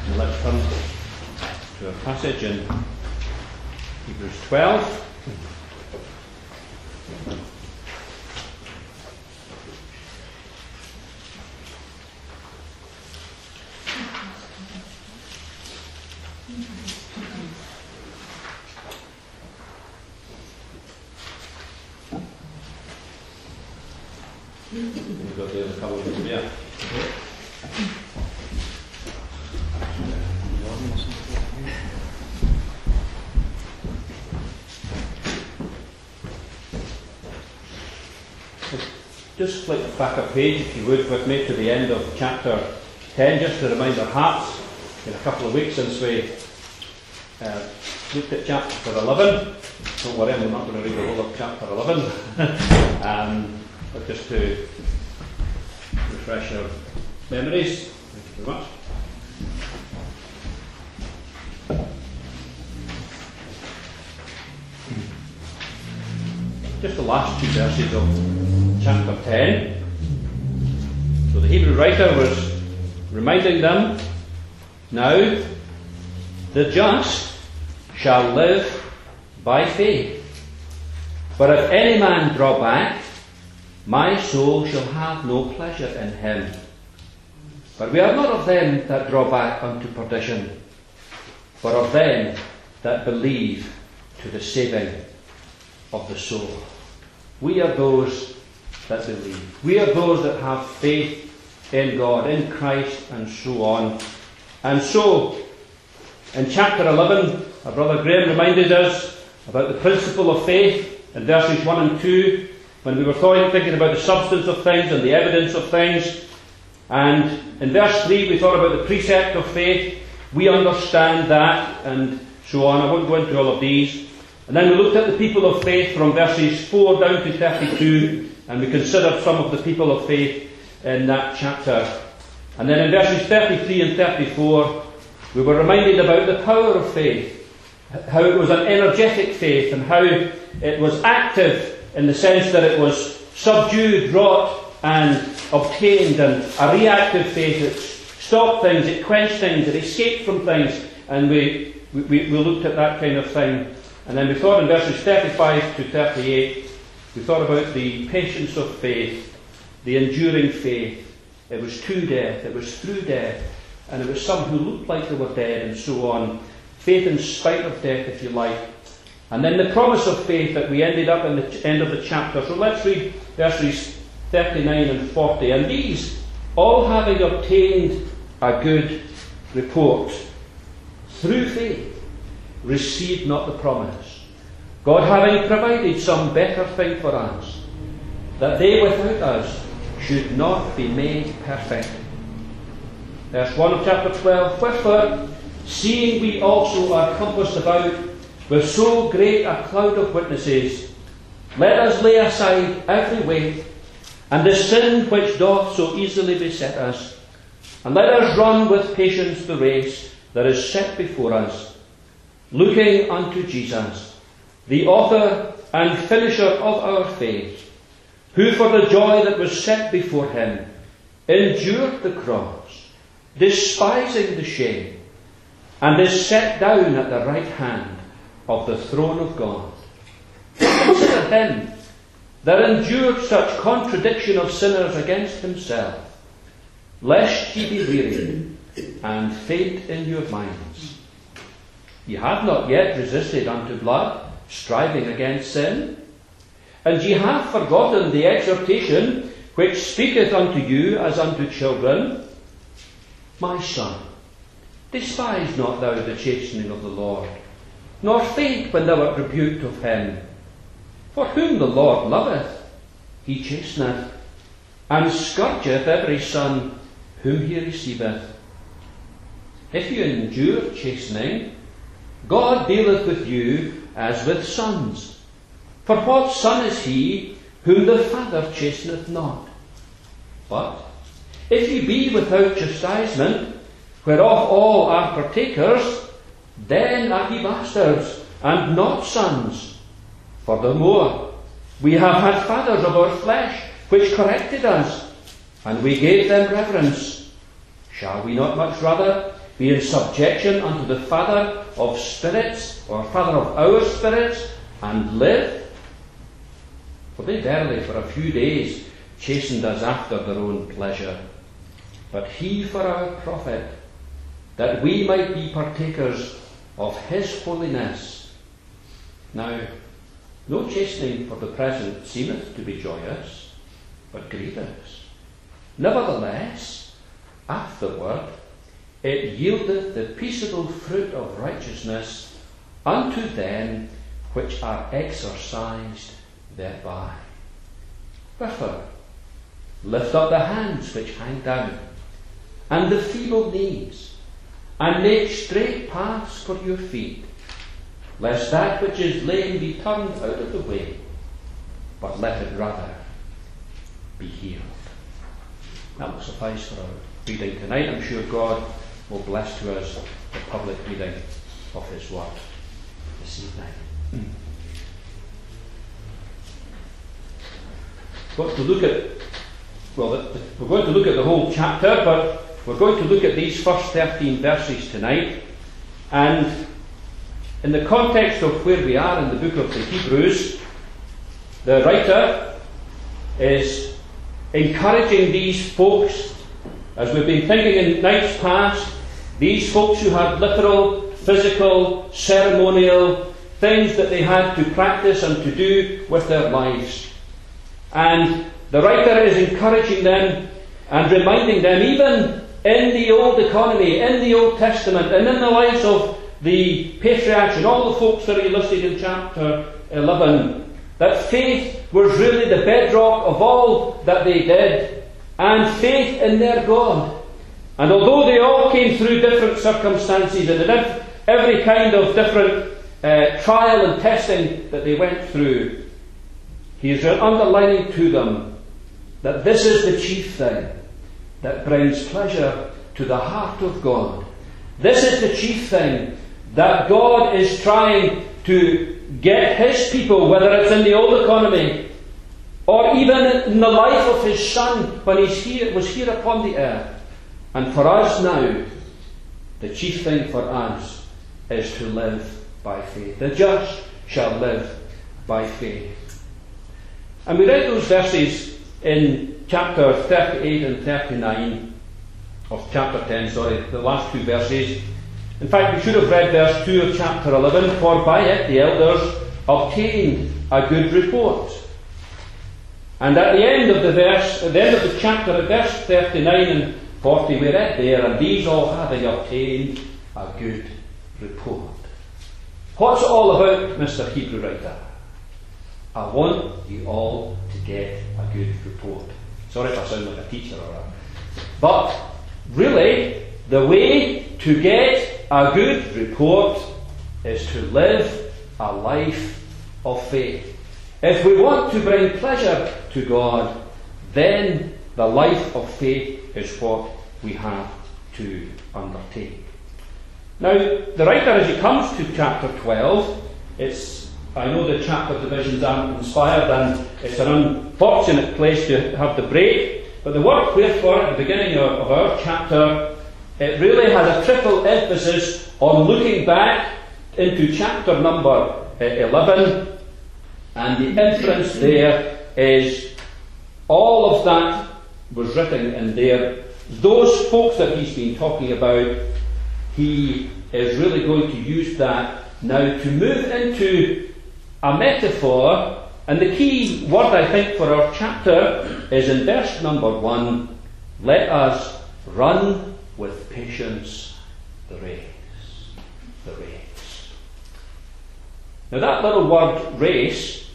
And let's turn to our passage in Hebrews 12. We've got the other couple of them, yeah. Just flick back a page, if you would, with me to the end of chapter 10, just to remind our hearts. It's been a couple of weeks since we looked at chapter 11. Don't worry, I'm not going to read the whole of chapter 11. But just to refresh our memories. Thank you very much. Just the last two verses of chapter 10. So the Hebrew writer was reminding them, now the just shall live by faith. But if any man draw back, my soul shall have no pleasure in him. But we are not of them that draw back unto perdition, but of them that believe to the saving of the soul. We are those that believe. We are those that have faith in God, in Christ, and so on. And so, in chapter 11, our brother Graham reminded us about the principle of faith in verses 1 and 2, when we were thinking about the substance of things and the evidence of things. And in verse 3 we thought about the precept of faith. We understand that, and so on. I won't go into all of these. And then we looked at the people of faith from verses 4 down to 32, and we considered some of the people of faith in that chapter. And then in verses 33 and 34 we were reminded about the power of faith, how it was an energetic faith, and how it was active in the sense that it was subdued, wrought, and obtained, and a reactive faith. It stopped things, it quenched things, it escaped from things, and we looked at that kind of thing. And then we thought in verses 35 to 38, we thought about the patience of faith, the enduring faith. It was to death, it was through death, and it was some who looked like they were dead, and so on. Faith in spite of death, if you like. And then the promise of faith that we ended up in the end of the chapter. So let's read verses 39 and 40. And these, all having obtained a good report, through faith, received not the promise, God having provided some better thing for us, that they without us should not be made perfect. Verse 1 of chapter 12. Wherefore, seeing we also are compassed about with so great a cloud of witnesses, let us lay aside every weight, and the sin which doth so easily beset us, and let us run with patience the race that is set before us, looking unto Jesus, the author and finisher of our faith, who for the joy that was set before him endured the cross, despising the shame, and is set down at the right hand of the throne of God. Consider him that endured such contradiction of sinners against himself, lest ye be wearied and faint in your minds. Ye have not yet resisted unto blood, striving against sin, and ye have forgotten the exhortation which speaketh unto you as unto children. My son, despise not thou the chastening of the Lord, nor faint when thou art rebuked of him. For whom the Lord loveth, he chasteneth, and scourgeth every son whom he receiveth. If you endure chastening, God dealeth with you as with sons. For what son is he whom the Father chasteneth not? But if ye be without chastisement, whereof all are partakers, then are ye bastards, and not sons. Furthermore, we have had fathers of our flesh, which corrected us, and we gave them reverence. Shall we not much rather be in subjection unto the Father of spirits, or Father of our spirits, and live? For they verily for a few days chastened us after their own pleasure, but he for our profit, that we might be partakers of his holiness. Now, no chastening for the present seemeth to be joyous, but grievous. Nevertheless, afterward, it yieldeth the peaceable fruit of righteousness unto them which are exercised thereby. Wherefore, lift up the hands which hang down, and the feeble knees, and make straight paths for your feet, lest that which is lame be turned out of the way, but let it rather be healed. That will suffice for our reading tonight. I'm sure God will bless to us the public reading of his word this evening. We're going to look at the whole chapter, but we're going to look at these first 13 verses tonight. And in the context of where we are in the book of the Hebrews, the writer is encouraging these folks, as we've been thinking in nights past, these folks who had literal, physical, ceremonial things that they had to practice and to do with their lives. And the writer is encouraging them and reminding them, even in the old economy, in the Old Testament, and in the lives of the patriarchs and all the folks that are listed in chapter 11, that faith was really the bedrock of all that they did, and faith in their God. And although they all came through different circumstances and every kind of different trial and testing that they went through, he is underlining to them that this is the chief thing that brings pleasure to the heart of God. This is the chief thing that God is trying to get his people, whether it's in the old economy or even in the life of his Son when he was here upon the earth. And for us now, the chief thing for us is to live by faith. The just shall live by faith. And we read those verses in chapter 38 and 39 of chapter 10, the last two verses. In fact, we should have read verse 2 of chapter 11, for by it the elders obtained a good report. And at the end of the verse, at the end of the chapter, at verse 39 and 40, we read there, and these all having obtained a good report. What's it all about, Mr. Hebrew writer? I want you all to get a good report. Sorry if I sound like a teacher or that. But really, the way to get a good report is to live a life of faith. If we want to bring pleasure to God, then the life of faith is what we have to undertake. Now, the writer, as he comes to chapter 12, I know the chapter divisions aren't inspired, and it's an unfortunate place to have the break, but the word wherefore at the beginning of our chapter, it really has a triple emphasis on looking back into chapter number 11, and the inference there is all of that was written in there. Those folks that he's been talking about, he is really going to use that now to move into a metaphor, and the key word I think for our chapter is in verse number 1, let us run with patience the race. The race. Now that little word race,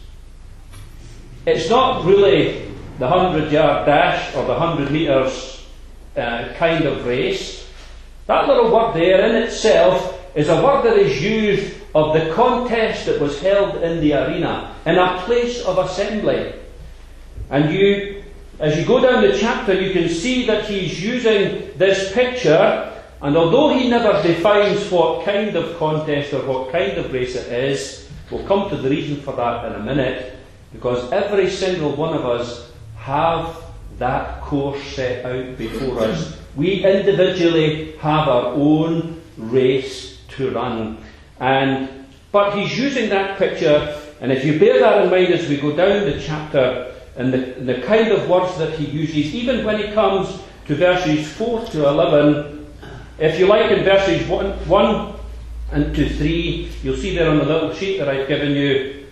it's not really the 100-yard dash or the 100 metres kind of race. That little word there in itself is a word that is used of the contest that was held in the arena, in a place of assembly. And as you go down the chapter, you can see that he's using this picture, and although he never defines what kind of contest or what kind of race it is, we'll come to the reason for that in a minute, because every single one of us have that course set out before us We individually have our own race to run. But he's using that picture, and if you bear that in mind as we go down the chapter, and the kind of words that he uses, even when he comes to verses 4 to 11, if you like, in verses 1 and to 3, you'll see there on the little sheet that I've given you,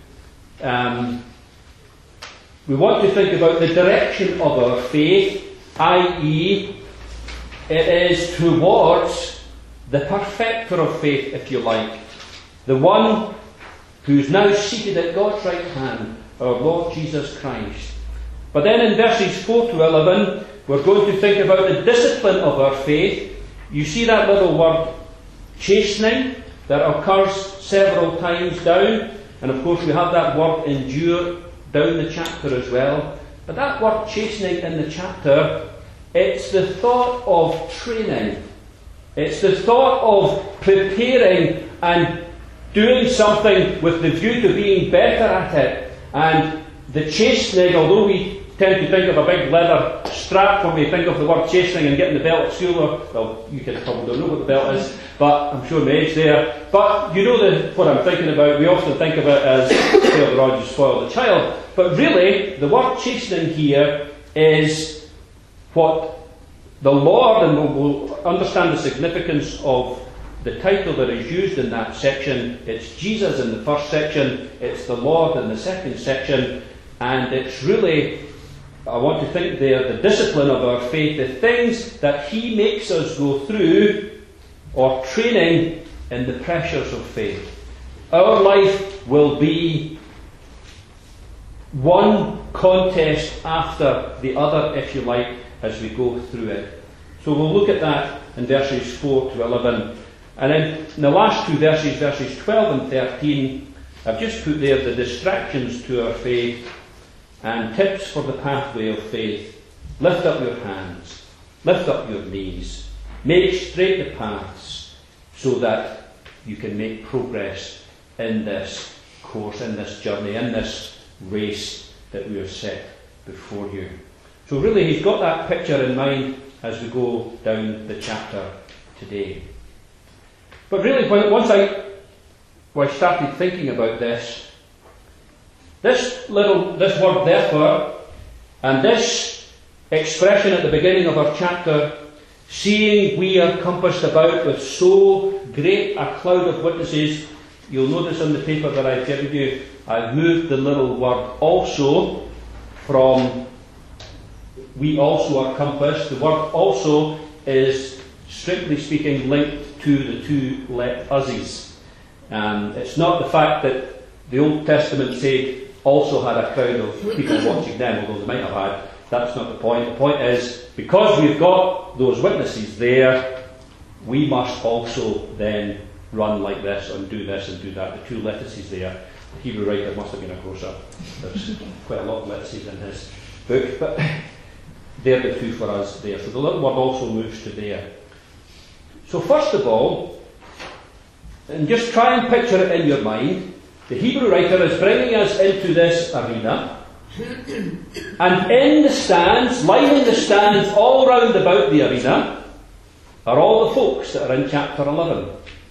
we want to think about the direction of our faith, i.e., it is towards the perfecter of faith, if you like, the one who's now seated at God's right hand, our Lord Jesus Christ. But then in verses 4 to 11, we're going to think about the discipline of our faith. You see that little word chastening that occurs several times down, and of course we have that word endure down the chapter as well. But that word chastening in the chapter, it's the thought of training. It's the thought of preparing and doing something with the view to being better at it. And the chastening, although we tend to think of a big leather strap when we think of the word chastening and getting the belt at school, or, well, you kids probably don't know what the belt is, but I'm sure my age there. But you know what I'm thinking about. We often think of it as spoil the rod, you spoil the child. But really, the word chastening here is what the Lord, and we'll understand the significance of the title that is used in that section. It's Jesus in the first section, it's the Lord in the second section, and it's really, I want to think there, the discipline of our faith, the things that He makes us go through, or training in the pressures of faith. Our life will be one contest after the other, if you like, as we go through it. So we'll look at that in verses 4 to 11. And then in the last two verses, verses 12 and 13, I've just put there the distractions to our faith and tips for the pathway of faith. Lift up your hands, lift up your knees, make straight the paths so that you can make progress in this course, in this journey, in this race that we have set before you. So really he's got that picture in mind as we go down the chapter today. But really, once I started thinking about this word therefore, and this expression at the beginning of our chapter, seeing we are compassed about with so great a cloud of witnesses, you'll notice on the paper that I've given you, I've moved the little word also from we also are compassed. The word also is, strictly speaking, linked to the two let uses. It's not the fact that the Old Testament said also had a crowd of people watching them, although they might have had. That's not the point. The point is, because we've got those witnesses there, we must also then run like this and do that. The two lettuces there. The Hebrew writer must have been a grocer. There's quite a lot of lettuces in his book, but they're the two for us there. So the little word also moves to there. So first of all, and just try and picture it in your mind, the Hebrew writer is bringing us into this arena, and in the stands, lining the stands all round about the arena, are all the folks that are in chapter 11.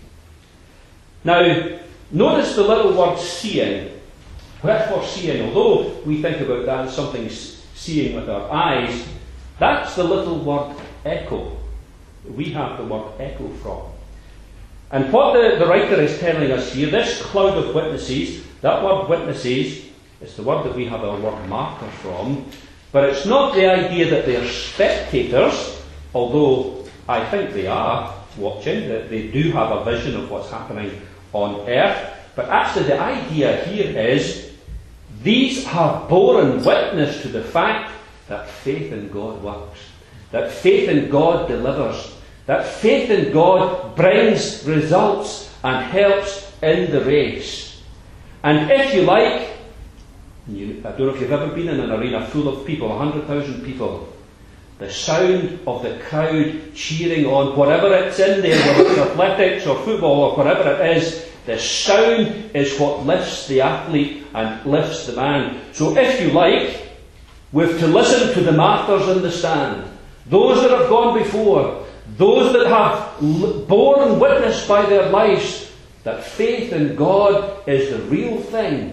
Now, notice the little word seeing. Wherefore seeing, although we think about that as something seeing with our eyes, that's the little word echo. We have the word echo from. And what the writer is telling us here, this cloud of witnesses, that word witnesses, is the word that we have our word marker from, but it's not the idea that they are spectators, although I think they are watching, that they do have a vision of what's happening on earth, but actually the idea here is these have borne witness to the fact that faith in God works, that faith in God delivers, that faith in God brings results and helps in the race. And if you like, I don't know if you've ever been in an arena full of people, 100,000 people, the sound of the crowd cheering on whatever it's in there, whether it's athletics or football or whatever it is, the sound is what lifts the athlete and lifts the man. So if you like, we've to listen to the martyrs in the stand, those that have gone before, those that have borne witness by their lives that faith in God is the real thing.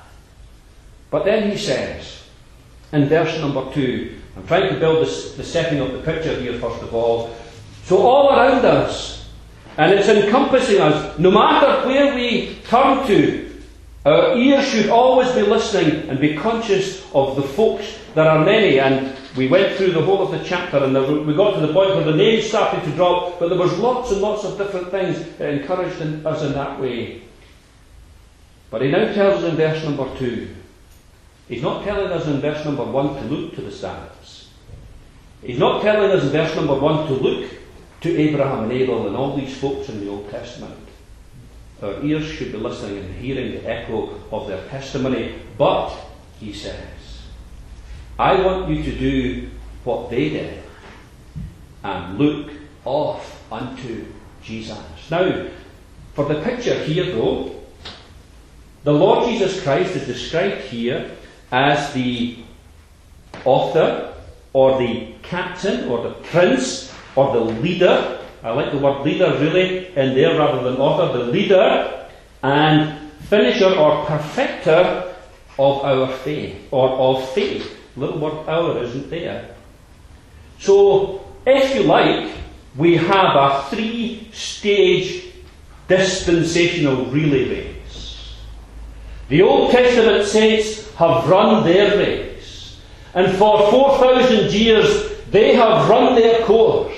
But then he says, in verse number 2, I'm trying to build the setting of the picture here first of all. So all around us, and it's encompassing us, no matter where we turn to, our ears should always be listening and be conscious of the folks. There are many, and we went through the whole of the chapter, and we got to the point where the names started to drop, but there was lots and lots of different things that encouraged us in that way. But he now tells us in verse number 2, he's not telling us in verse number 1 to look to the stars. He's not telling us in verse number 1 to look to Abraham and Abel and all these folks in the Old Testament. Our ears should be listening and hearing the echo of their testimony. But, he says, I want you to do what they did and look off unto Jesus. Now, for the picture here though, the Lord Jesus Christ is described here as the author or the captain or the prince or the leader. I like the word leader really in there rather than author. The leader and finisher or perfecter of our faith, or of faith. The little word our isn't there. So, if you like, we have a 3-stage dispensational relay race. The Old Testament saints have run their race, and for 4,000 years they have run their course.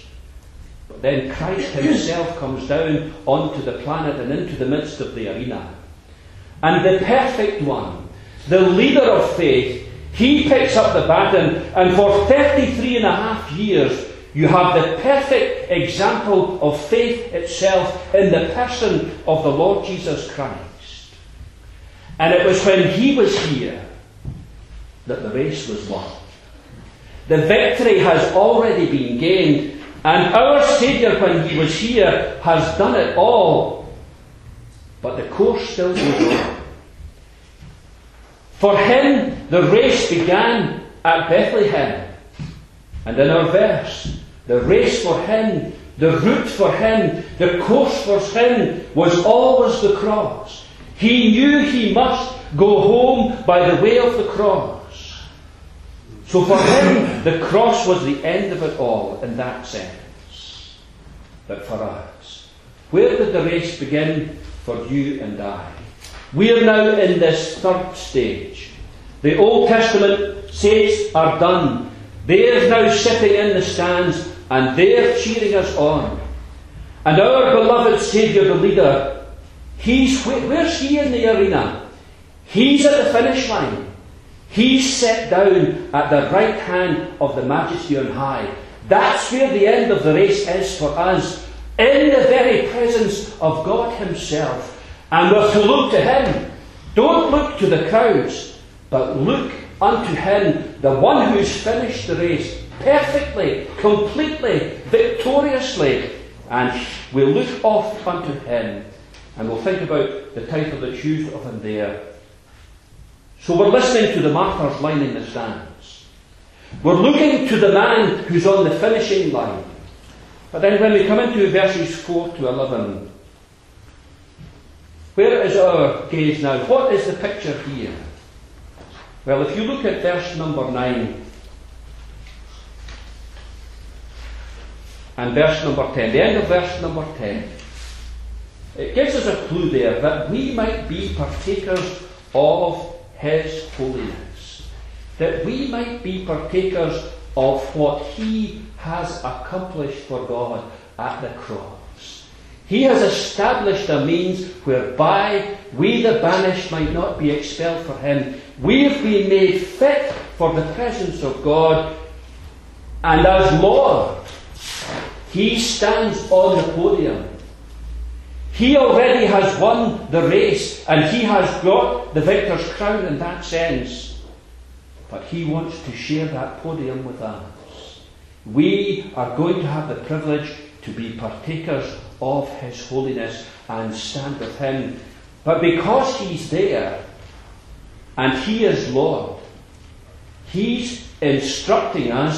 Then Christ himself comes down onto the planet and into the midst of the arena. And the perfect one, the leader of faith, he picks up the baton, and for 33 and a half years you have the perfect example of faith itself in the person of the Lord Jesus Christ. And it was when he was here that the race was won. The victory has already been gained. And our Saviour, when he was here, has done it all. But the course still goes on. For him, the race began at Bethlehem. And in our verse, the race for him, the route for him, the course for him was always the cross. He knew he must go home by the way of the cross. So for him, the cross was the end of it all in that sense. But for us, where did the race begin for you and I? We are now in this 3rd stage. The Old Testament saints are done. They're now sitting in the stands and they're cheering us on. And our beloved Saviour, the leader, where's he in the arena? He's at the finish line. He's set down at the right hand of the Majesty on high. That's where the end of the race is for us, in the very presence of God himself. And we're to look to him. Don't look to the crowds, but look unto him, the one who's finished the race perfectly, completely, victoriously. And we'll look off unto him. And we'll think about the title that's used of him there. So we're listening to the martyrs lining the stands. We're looking to the man who's on the finishing line. But then when we come into verses 4 to 11, where is our gaze now? What is the picture here? Well, if you look at verse number 9 and verse number 10, the end of verse number 10, it gives us a clue there that we might be partakers of his holiness, that we might be partakers of what he has accomplished for God at the cross. He has established a means whereby we the banished might not be expelled for him. We have been made fit for the presence of God, and as Lord, he stands on the podium. He already has won the race, and he has got the victor's crown in that sense. But he wants to share that podium with us. We are going to have the privilege to be partakers of his holiness and stand with him. But because he's there, and he is Lord, he's instructing us,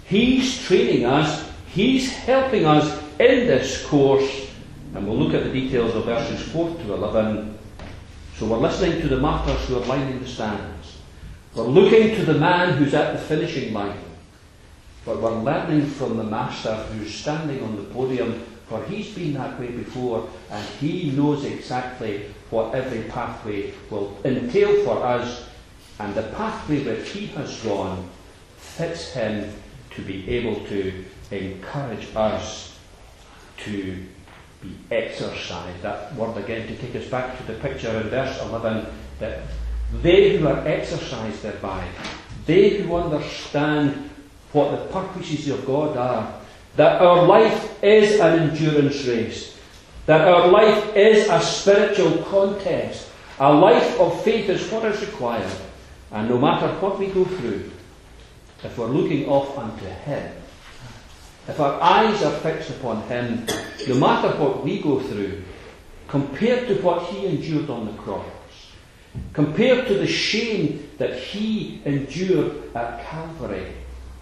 He's training us. He's helping us in this course. And we'll look at the details of verses 4 to 11. So we're listening to the martyrs who are lining the stands. We're looking to the man who's at the finishing line. But we're learning from the Master who's standing on the podium, for he's been that way before, and he knows exactly what every pathway will entail for us, and the pathway that he has gone fits him to be able to encourage us to be exercised. That word again to take us back to the picture in verse 11, that they who are exercised thereby, they who understand what the purposes of God are, that our life is an endurance race, that our life is a spiritual contest, a life of faith is what is required, and no matter what we go through, if we're looking off unto him, if our eyes are fixed upon him, no matter what we go through, compared to what he endured on the cross, compared to the shame that he endured at Calvary,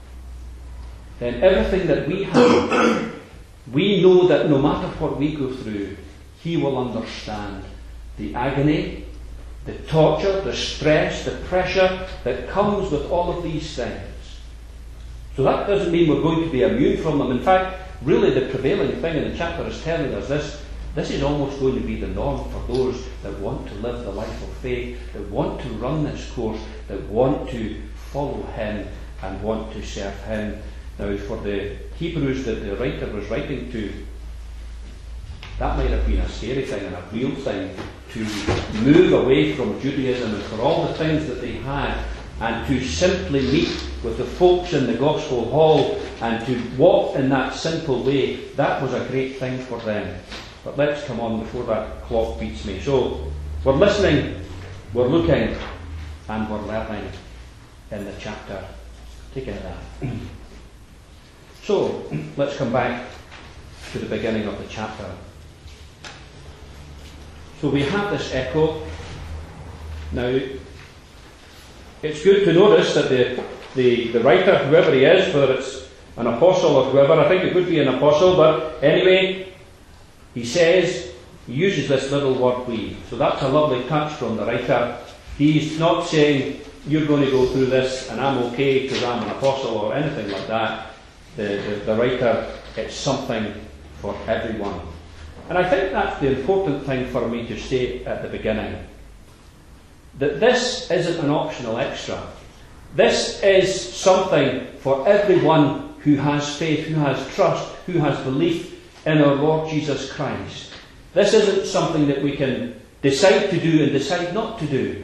then everything that we have, we know that no matter what we go through, he will understand the agony, the torture, the stress, the pressure that comes with all of these things. So that doesn't mean we're going to be immune from them. In fact, really the prevailing thing in the chapter is telling us this is almost going to be the norm for those that want to live the life of faith, that want to run this course, that want to follow him and want to serve him. Now, for the Hebrews that the writer was writing to, that might have been a scary thing and a real thing, to move away from Judaism and for all the things that they had, and to simply meet with the folks in the gospel hall and to walk in that simple way. That was a great thing for them. But let's come on before that clock beats me. So, we're listening, we're looking, and we're learning in the chapter. Take it that. So, let's come back to the beginning of the chapter. So we have this echo. Now, it's good to notice that the writer, whoever he is, whether it's an apostle or whoever, I think it could be an apostle, but anyway, he uses this little word we. So that's a lovely touch from the writer. He's not saying, you're going to go through this and I'm okay because I'm an apostle or anything like that. The writer, it's something for everyone. And I think that's the important thing for me to state at the beginning. That this isn't an optional extra. This is something for everyone who has faith, who has trust, who has belief in our Lord Jesus Christ. This isn't something that we can decide to do and decide not to do.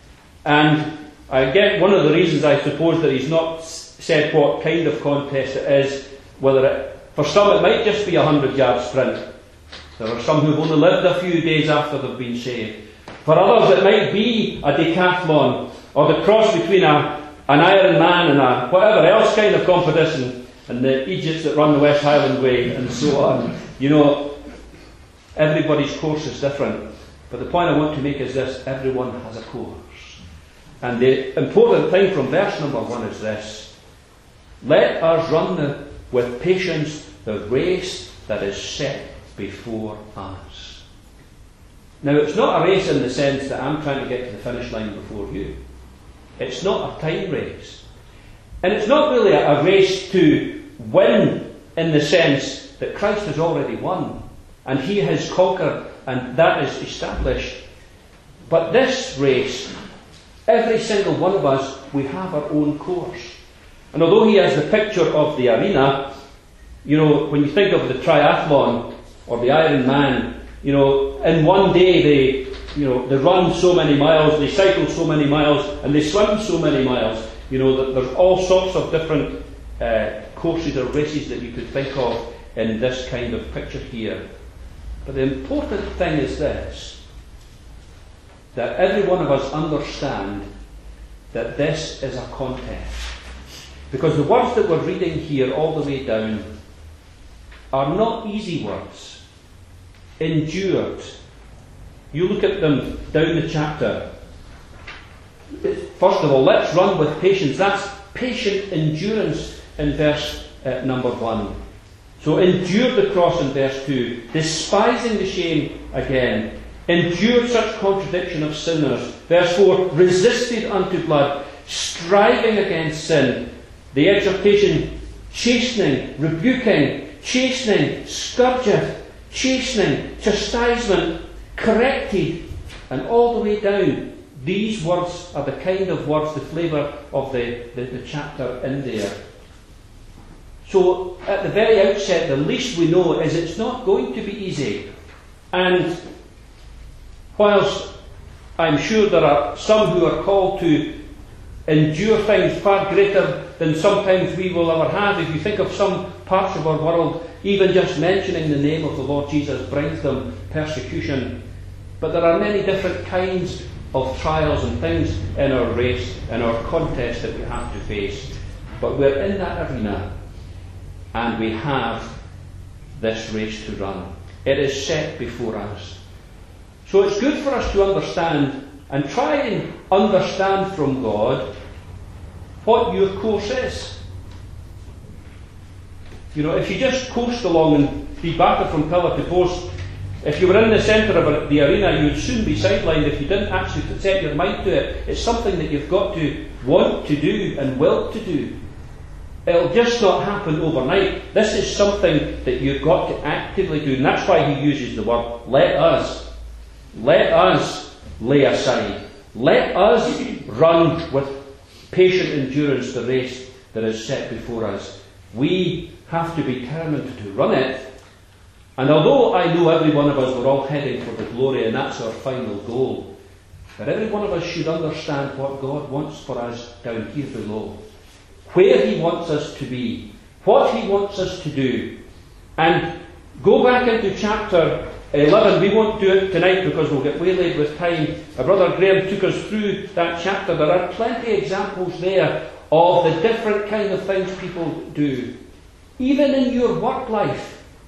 And again, one of the reasons I suppose that he's not said what kind of contest it is, for some it might just be a 100-yard sprint. There are some who've only lived a few days after they've been saved. For others it might be a decathlon, or the cross between an Iron Man and a whatever else kind of competition, and the Egypts that run the West Highland Way, and so on. You know, everybody's course is different. But the point I want to make is this: everyone has a course. And the important thing from verse number 1 is this: let us run with patience the race that is set before us. Now, it's not a race in the sense that I'm trying to get to the finish line before you. It's not a time race. And it's not really a race to win in the sense that Christ has already won and he has conquered and that is established. But this race, every single one of us, we have our own course. And although he has the picture of the arena, you know, when you think of the triathlon or the Iron Man, you know, in one day they run so many miles, they cycle so many miles, and they swim so many miles. You know, that there's all sorts of different courses or races that you could think of in this kind of picture here. But the important thing is this: that every one of us understand that this is a contest. Because the words that we're reading here all the way down are not easy words. Endured. You look at them down the chapter. First of all, let's run with patience. That's patient endurance. in verse number 1. So endured the cross in verse 2, despising the shame again, endured such contradiction of sinners. Verse 4, resisted unto blood, striving against sin. The exhortation, chastening, rebuking, chastening, scourgeth, chastening, chastisement, corrected, and all the way down. These words are the kind of words, the flavour of the chapter in there. So, at the very outset, the least we know is it's not going to be easy. And whilst I'm sure there are some who are called to endure things far greater than sometimes we will ever have, if you think of some parts of our world, even just mentioning the name of the Lord Jesus brings them persecution. But there are many different kinds of trials and things in our race, in our contest that we have to face. But we're in that arena, and we have this race to run. It is set before us. So it's good for us to understand and try and understand from God what your course is. You know, if you just coast along and be battered from pillar to post, if you were in the centre of the arena, you would soon be sidelined if you didn't actually set your mind to it. It's something that you've got to want to do and will to do. It'll just not happen overnight. This is something that you've got to actively do, and that's why he uses the word, let us. Let us lay aside. Let us run with patient endurance the race that is set before us. We have to be determined to run it. And although I know every one of us, we're all heading for the glory, and that's our final goal, but every one of us should understand what God wants for us down here below, where he wants us to be, what he wants us to do. And go back into chapter 11. We won't do it tonight because we'll get waylaid with time. Brother Graham took us through that chapter. There are plenty of examples there of the different kind of things people do. Even in your work life,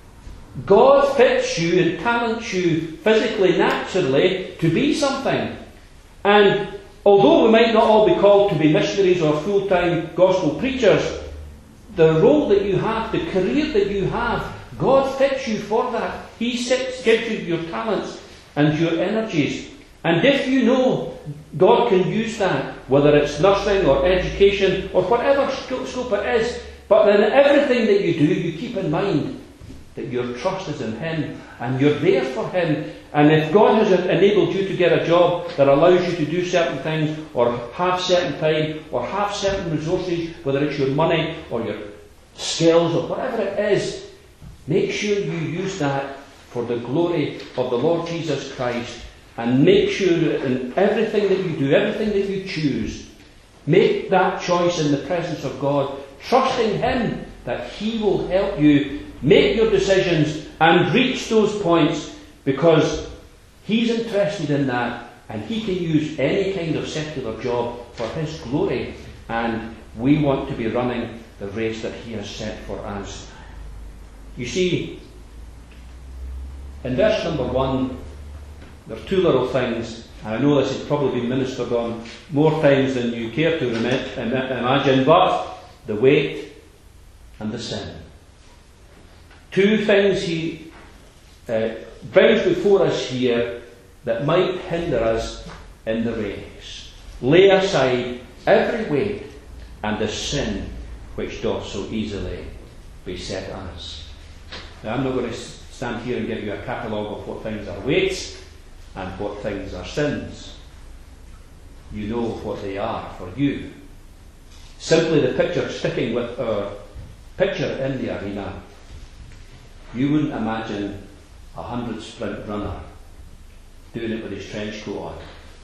God fits you and talents you physically, naturally, to be something. And although we might not all be called to be missionaries or full-time gospel preachers, the role that you have, the career that you have, God fits you for that. He gives you your talents and your energies. And if you know God can use that, whether it's nursing or education or whatever scope it is, but in everything that you do, you keep in mind that your trust is in him and you're there for him. And if God has enabled you to get a job that allows you to do certain things, or have certain time, or have certain resources, whether it's your money or your skills or whatever it is, make sure you use that for the glory of the Lord Jesus Christ. And make sure that in everything that you do, everything that you choose, make that choice in the presence of God, trusting him that he will help you make your decisions and reach those points, because he's interested in that, and he can use any kind of secular job for his glory. And we want to be running the race that he has set for us. You see, in verse number 1, there are two little things, and I know this has probably been ministered on more times than you care to imagine, but the weight and the sin. Two things he brings before us here that might hinder us in the race. Lay aside every weight and the sin which doth so easily beset us. Now, I'm not going to stand here and give you a catalogue of what things are weights and what things are sins. You know what they are for you. Simply the picture, sticking with our picture in the arena, you wouldn't imagine a 100 sprint runner doing it with his trench coat on,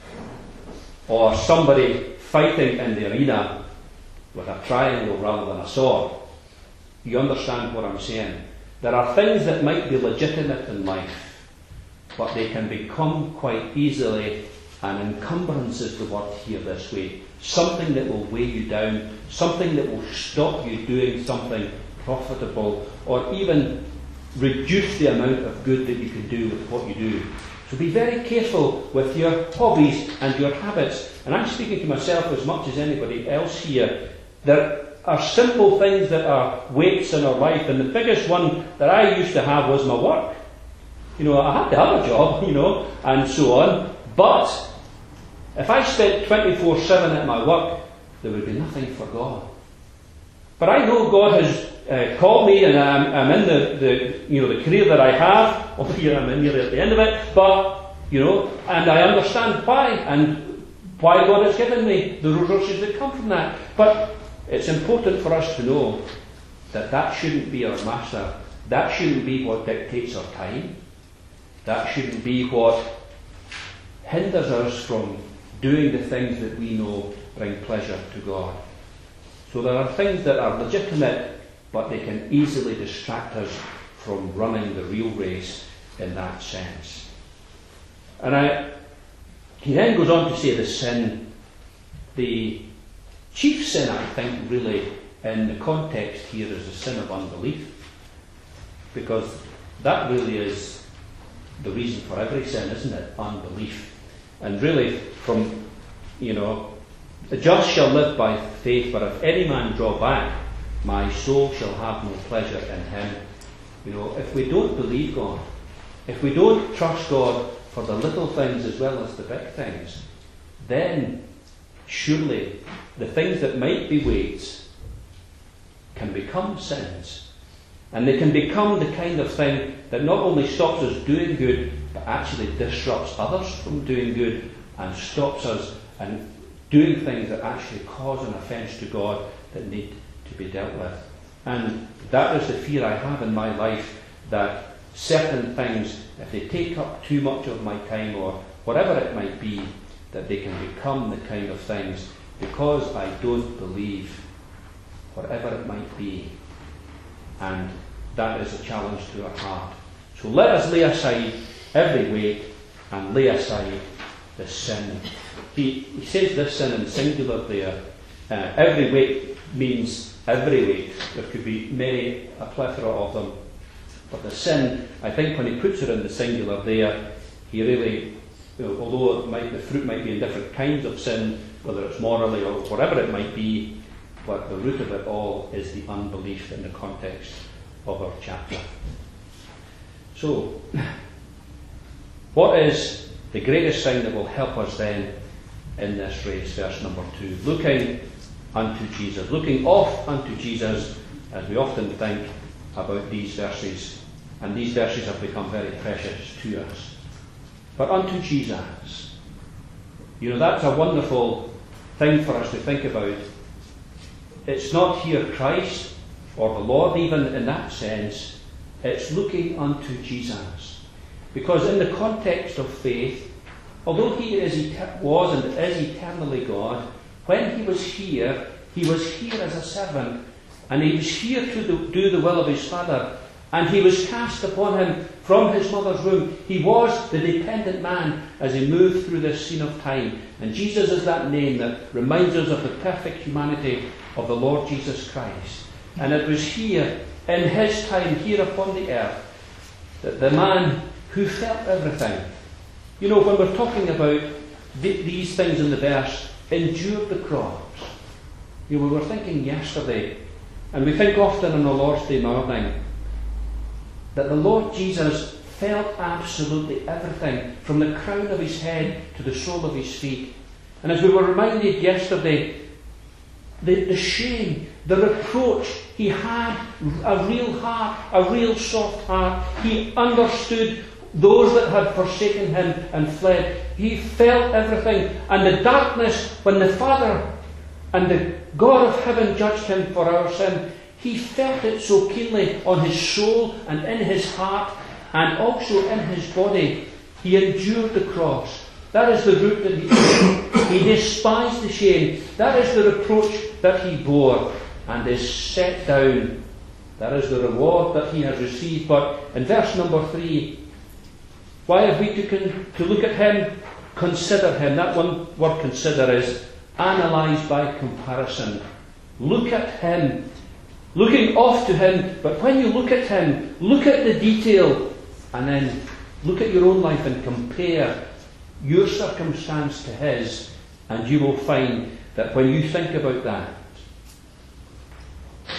or somebody fighting in the arena with a triangle rather than a sword. You understand what I'm saying? There are things that might be legitimate in life, but they can become quite easily an encumbrance, is the word here this way. Something that will weigh you down, something that will stop you doing something profitable, or even reduce the amount of good that you can do with what you do. So be very careful with your hobbies and your habits. And I'm speaking to myself as much as anybody else here. That are simple things that are weights in our life. And the biggest one that I used to have was my work. I had to have a job, and so on. But if I spent 24/7 at my work, there would be nothing for God. But I know God has called me, and I'm in the career that I have. Albeit I'm nearly at the end of it, but and I understand why and why God has given me the resources that come from that. But it's important for us to know that shouldn't be our master. That shouldn't be what dictates our time. That shouldn't be what hinders us from doing the things that we know bring pleasure to God. So there are things that are legitimate, but they can easily distract us from running the real race in that sense. And he then goes on to say the sin, the chief sin, I think, really, in the context here is the sin of unbelief. Because that really is the reason for every sin, isn't it? Unbelief. And really, the just shall live by faith, but if any man draw back, my soul shall have no pleasure in him. If we don't believe God, if we don't trust God for the little things as well as the big things, then surely the things that might be weights can become sins. And they can become the kind of thing that not only stops us doing good, but actually disrupts others from doing good and stops us and doing things that actually cause an offence to God that need to be dealt with. And that is the fear I have in my life, that certain things, if they take up too much of my time or whatever it might be, that they can become the kind of things because I don't believe, whatever it might be. And that is a challenge to our heart. So let us lay aside every weight and lay aside the sin. He says this sin in singular there. Every weight means every weight. There could be a plethora of them. But the sin, I think when he puts it in the singular there, he really, although the fruit might be in different kinds of sin, whether it's morally or whatever it might be, but the root of it all is the unbelief in the context of our chapter. So, what is the greatest thing that will help us then in this race? Verse number 2. Looking unto Jesus. Looking off unto Jesus, as we often think about these verses. And these verses have become very precious to us. But unto Jesus. That's a wonderful thing for us to think about. It's not here Christ or the Lord even in that sense. It's looking unto Jesus. Because in the context of faith, although he was and is eternally God, when he was here as a servant, and he was here to do the will of his Father, and he was cast upon him from his mother's womb. He was the dependent man as he moved through this scene of time. And Jesus is that name that reminds us of the perfect humanity of the Lord Jesus Christ. And it was here, in his time, here upon the earth, that the man who felt everything, when we're talking about these things in the verse, endured the cross. We were thinking yesterday, and we think often on the Lord's Day morning, that the Lord Jesus felt absolutely everything, from the crown of his head to the sole of his feet. And as we were reminded yesterday, the shame, the reproach, he had a real heart, a real soft heart. He understood those that had forsaken him and fled. He felt everything. And the darkness, when the Father and the God of heaven judged him for our sin, he felt it so keenly on his soul and in his heart and also in his body. He endured the cross. That is the root that he took. He despised the shame. That is the reproach that he bore and is set down. That is the reward that he has received. But in verse number 3, why have we to look at him? Consider him. That one word consider is analyse by comparison. Look at him. Looking off to him, but when you look at him, look at the detail, and then look at your own life and compare your circumstance to his, and you will find that when you think about that,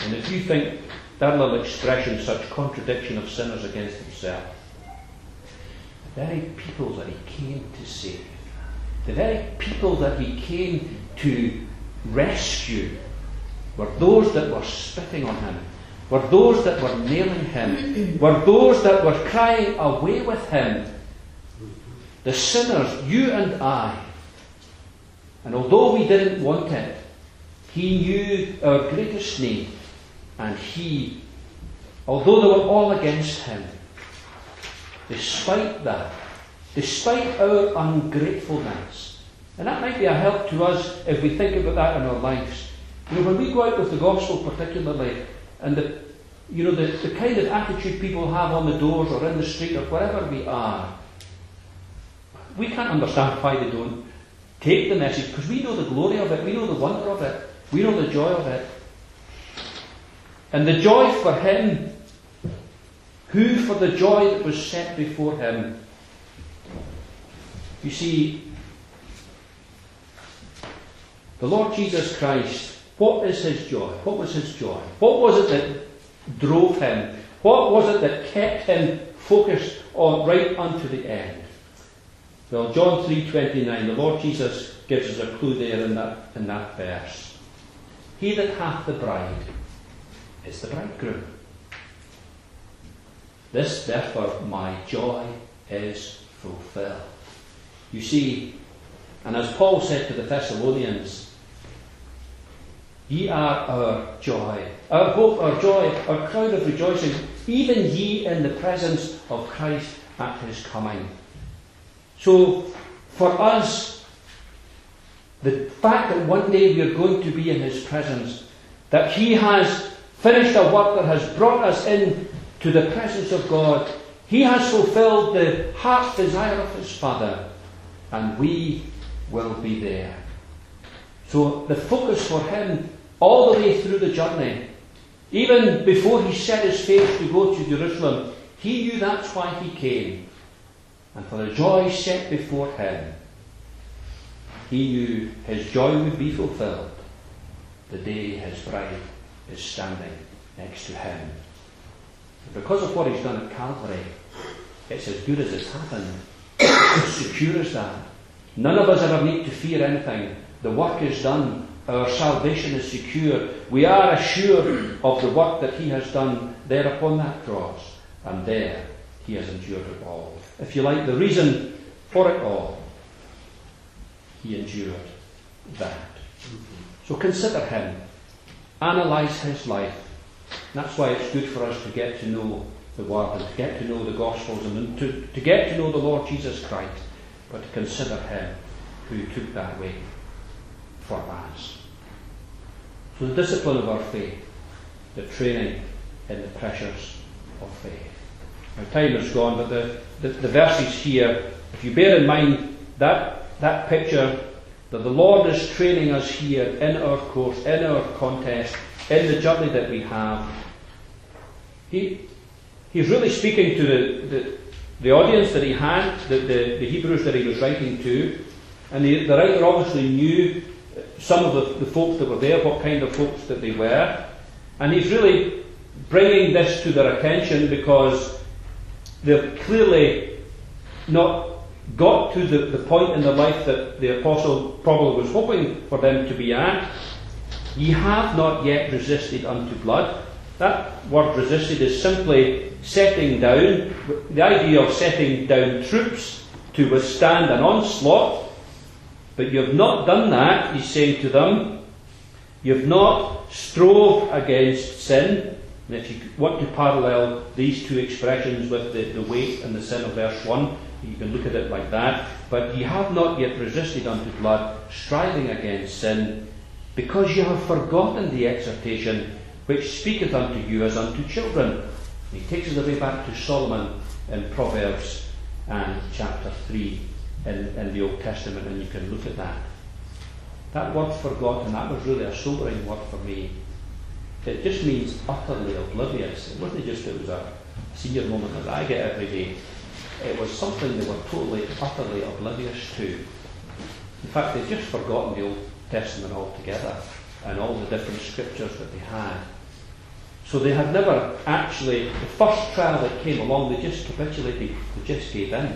And if you think that little expression, such contradiction of sinners against himself, the very people that he came to save, the very people that he came to rescue, were those that were spitting on him, were those that were nailing him, were those that were crying, "Away with him." The sinners, you and I. And although we didn't want it, he knew our greatest need. And he, although they were all against him, despite that, despite our ungratefulness, and that might be a help to us if we think about that in our lives. You know, when we go out with the gospel particularly, and the kind of attitude people have on the doors or in the street or wherever we are, we can't understand why they don't take the message, because we know the glory of it, we know the wonder of it, we know the joy of it. And the joy for him, who for the joy that was set before him. You see, the Lord Jesus Christ, what is his joy? What was his joy? What was it that drove him? What was it that kept him focused on right unto the end? Well, John 3:29, the Lord Jesus gives us a clue there in that verse. He that hath the bride is the bridegroom. This, therefore, my joy is fulfilled. You see, and as Paul said to the Thessalonians, ye are our joy, our hope, our joy, our crown of rejoicing, even ye in the presence of Christ at his coming. So, for us, the fact that one day we are going to be in his presence, that he has finished a work that has brought us in to the presence of God, he has fulfilled the heart's desire of his Father, and we will be there. So the focus for him all the way through the journey, even before he set his face to go to Jerusalem, he knew that's why he came. And for the joy set before him, he knew his joy would be fulfilled the day his bride is standing next to him. And because of what he's done at Calvary, it's as good as it's happened. It's as secure as that. None of us ever need to fear anything. The work is done. Our salvation is secure. We are assured of the work that he has done there upon that cross. And there he has endured it all. If you like, the reason for it all, he endured that. So consider him. Analyse his life. And that's why it's good for us to get to know the Word and to get to know the Gospels and to get to know the Lord Jesus Christ, but to consider him who took that way for us. So the discipline of our faith, the training in the pressures of faith. Now time has gone, but the verses here, if you bear in mind that picture that the Lord is training us here in our course, in our contest, in the journey that we have, he's really speaking to the audience that he had, the Hebrews that he was writing to, and the writer obviously knew some of the folks that were there, what kind of folks that they were, and he's really bringing this to their attention because they've clearly not got to the point in their life that the apostle probably was hoping for them to be at. Ye have not yet resisted unto blood. That word resisted is simply setting down, the idea of setting down troops to withstand an onslaught. But you have not done that, he's saying to them. You have not strove against sin. And if you want to parallel these two expressions with the weight and the sin of verse 1, you can look at it like that. But ye have not yet resisted unto blood, striving against sin, because you have forgotten the exhortation which speaketh unto you as unto children. And he takes us away back to Solomon in Proverbs and chapter 3 in the Old Testament, and you can look at that. That word forgotten, that was really a sobering word for me. It just means utterly oblivious. It wasn't just it was a senior moment that I get every day. It was something they were totally, utterly oblivious to. In fact, they'd just forgotten the Old Testament altogether and all the different scriptures that they had. So they had never actually, the first trial that came along, they just capitulated, they just gave in.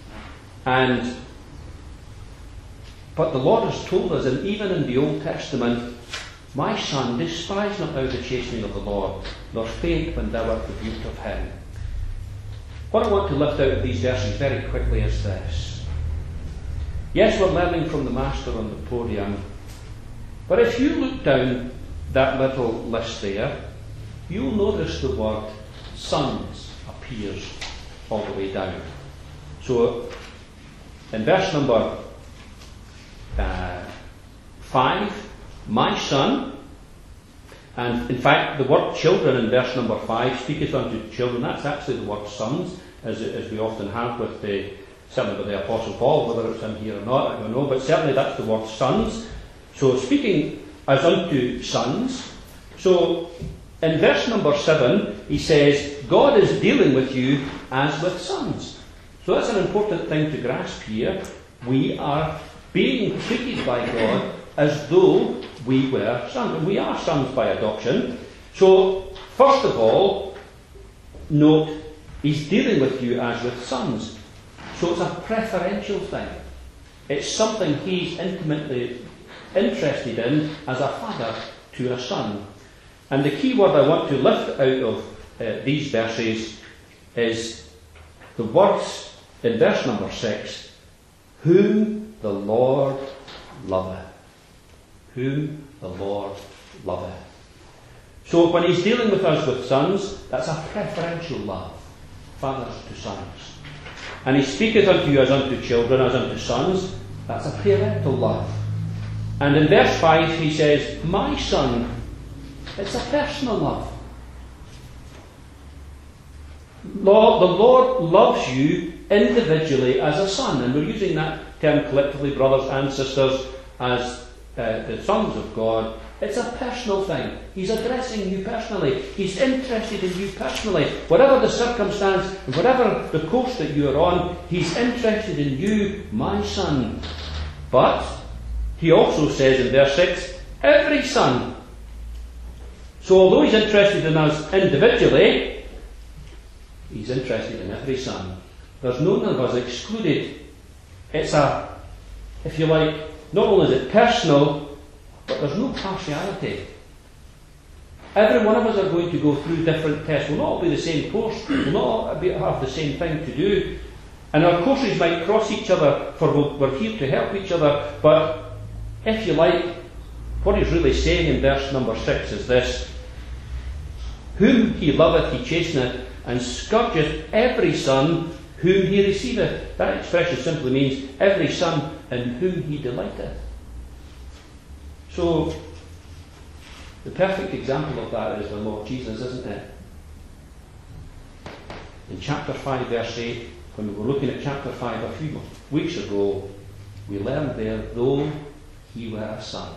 But the Lord has told us, and even in the Old Testament, my son, despise not thou the chastening of the Lord, nor faint when thou art rebuked of him. What I want to lift out of these verses very quickly is this. Yes, we're learning from the Master on the podium, but if you look down that little list there, you'll notice the word sons appears all the way down. So, in verse number 5, my son, and in fact the word children in verse number 5 speaketh unto children. That's actually the word sons, as we often have with certainly with the Apostle Paul, whether it's in here or not, I don't know, but certainly that's the word sons. So speaking as unto sons. So in verse number 7 he says, God is dealing with you as with sons. So that's an important thing to grasp here. We are being treated by God as though we were sons. And we are sons by adoption. So, first of all, note, he's dealing with you as with sons. So it's a preferential thing. It's something he's intimately interested in as a father to a son. And the key word I want to lift out of these verses is the words in verse number 6, whom the Lord loveth. Whom the Lord loveth. So when he's dealing with us with sons, that's a preferential love. Fathers to sons. And he speaketh unto you as unto children, as unto sons. That's a parental love. And in verse 5 he says, my son. It's a personal love. The Lord loves you individually as a son. And we're using that term collectively, brothers and sisters, as the sons of God. It's a personal thing. He's addressing you personally. He's interested in you personally. Whatever the circumstance, and whatever the course that you are on, he's interested in you, my son. But he also says in verse 6, every son. So although he's interested in us individually, he's interested in every son. There's none of us excluded. It's if you like, not only is it personal, but there's no partiality. Every one of us are going to go through different tests. We'll not all be the same course. We'll not all have the same thing to do. And our courses might cross each other, for we're here to help each other. But if you like, what he's really saying in verse number 6 is this. Whom he loveth he chasteneth, and scourgeth every son whom he receiveth. That expression simply means every son in whom he delighteth. So, the perfect example of that is the Lord Jesus, isn't it? In chapter 5, verse 8, when we were looking at chapter 5 a few weeks ago, we learned there, though he were a son.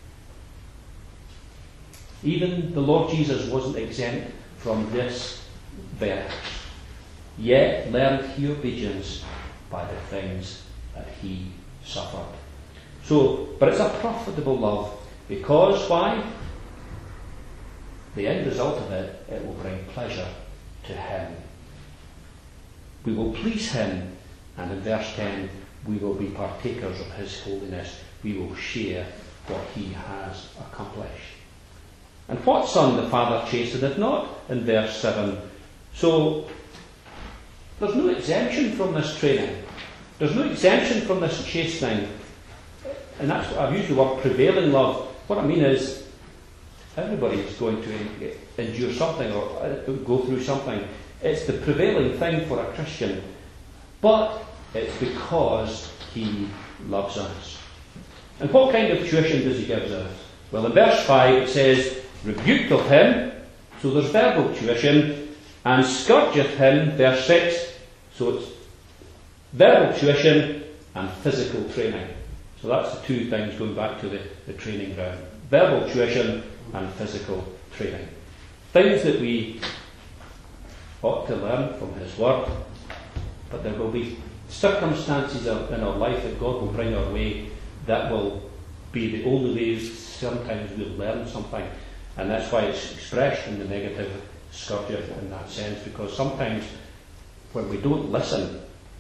Even the Lord Jesus wasn't exempt from this verse. Yet learned he obedience by the things that he suffered. So, but it's a profitable love, because why? The end result of it, it will bring pleasure to him. We will please him, and in verse 10, we will be partakers of his holiness. We will share what he has accomplished. And what son the Father chasteneth not? In verse 7. So, there's no exemption from this training. There's no exemption from this chastening. And that's what I've used the word prevailing love. What I mean is, everybody is going to endure something or go through something. It's the prevailing thing for a Christian. But it's because he loves us. And what kind of tuition does he give us? Well, in verse 5 it says, rebuked of him, so there's verbal tuition, and scourgeth him, verse 6, so it's verbal tuition and physical training. So that's the two things going back to the training ground. Verbal tuition and physical training. Things that we ought to learn from his word, but there will be circumstances in our life that God will bring our way that will be the only way sometimes we'll learn something. And that's why it's expressed in the negative scourge in that sense, because sometimes when we don't listen,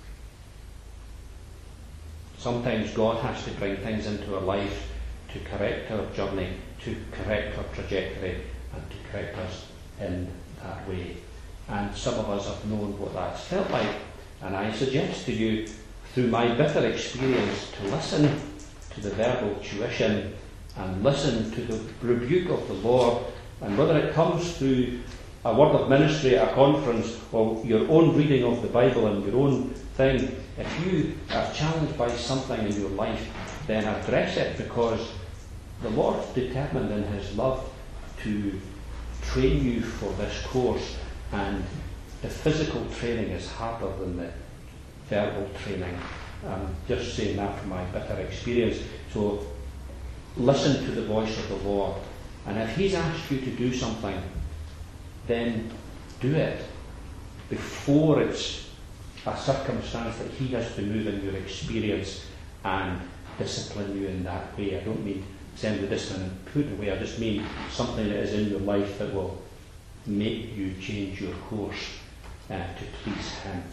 sometimes God has to bring things into our life to correct our journey, to correct our trajectory, and to correct us in that way. And some of us have known what that's felt like. And I suggest to you, through my bitter experience, to listen to the verbal tuition and listen to the rebuke of the Lord. And whether it comes through a word of ministry at a conference or your own reading of the Bible and your own thing, if you are challenged by something in your life, then address it, because the Lord's determined in His love to train you for this course, and the physical training is harder than the verbal training. I'm just saying that from my bitter experience. So listen to the voice of the Lord, and if He's asked you to do something, then do it before it's a circumstance that He has to move in your experience and discipline you in that way. I don't mean send the discipline and put it away. I just mean something that is in your life that will make you change your course to please Him.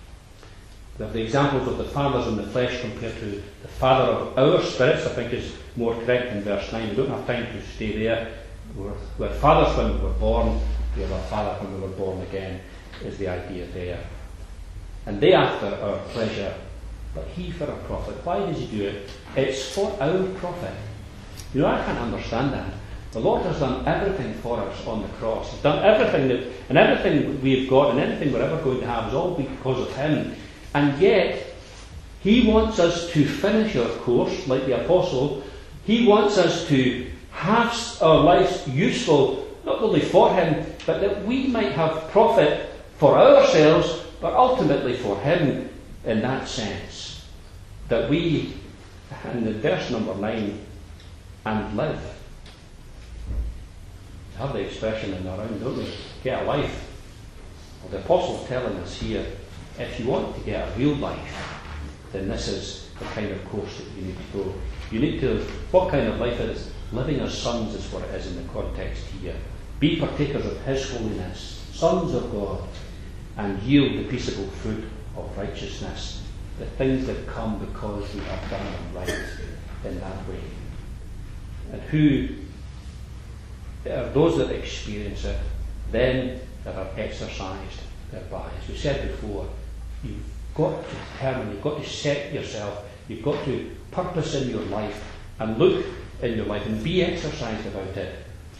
We have the examples of the fathers in the flesh compared to the Father of our spirits. I think is more correct in verse 9. We don't have time to stay there. We're fathers when we were born. We have a Father when we were born again, is the idea there. And they after our pleasure, but He for our profit. Why does He do it? It's for our profit. You know, I can't understand that. The Lord has done everything for us on the cross. He's done everything and everything we've got and anything we're ever going to have is all because of Him. And yet, He wants us to finish our course like the apostle. He wants us to have our lives useful, not only for Him, but that we might have profit for ourselves, but ultimately for Him in that sense. That we, in the verse number 9, and live. We have the expression in our own, don't we? Get a life. Well, the apostle's telling us here, if you want to get a real life, then this is the kind of course that you need to go. You need to, what kind of life it is? Living as sons is what it is in the context here. Be partakers of His holiness, sons of God, and yield the peaceable fruit of righteousness, the things that come because we have done them right in that way. And who are those that experience it, then that are exercised thereby. As we said before, you've got to determine, you've got to set yourself, you've got to purpose in your life and look in your life and be exercised about it.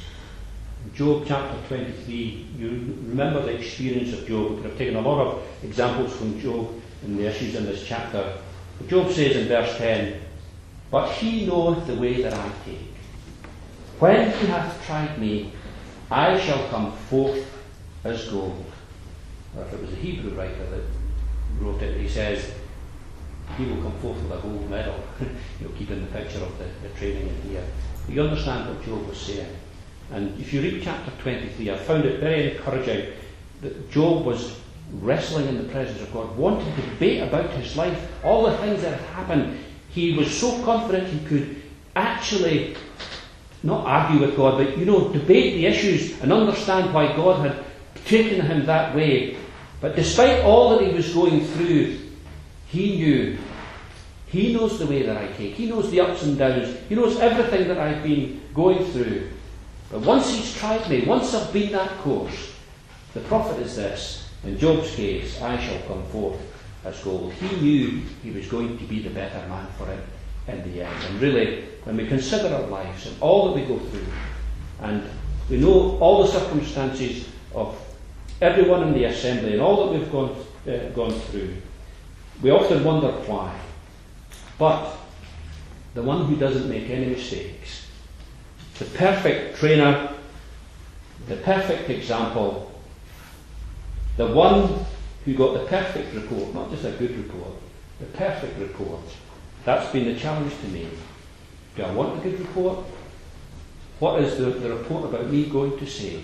Job chapter 23, you remember the experience of Job. We could have taken a lot of examples from Job and the issues in this chapter. But Job says in verse 10, "But He knoweth the way that I take. When He hath tried me, I shall come forth as gold." Or if it was a Hebrew writer that wrote it, he says, "He will come forth with a gold medal." Keeping the picture of the training in here. But you understand what Job was saying. And if you read chapter 23, I found it very encouraging that Job was wrestling in the presence of God, wanting to debate about his life, all the things that had happened. He was so confident he could actually not argue with God, but debate the issues and understand why God had taken him that way. But despite all that he was going through, he knew He knows the way that I take. He knows the ups and downs. He knows everything that I've been going through. But once He's tried me, once I've been that course, the profit is this. In Job's case, I shall come forth as gold. He knew he was going to be the better man for it in the end. And really, when we consider our lives and all that we go through, and we know all the circumstances of everyone in the assembly and all that we've gone through, we often wonder why. But the one who doesn't make any mistakes, the perfect trainer, the perfect example, the one who got the perfect report, not just a good report, the perfect report, that's been the challenge to me. Do I want a good report? What is the report about me going to say?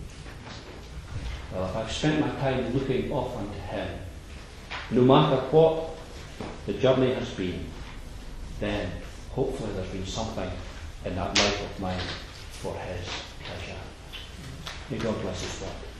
Well, if I've spent my time looking off unto Him, no matter what the journey has been, then hopefully there's been something in that life of mine for His pleasure. May God bless us all.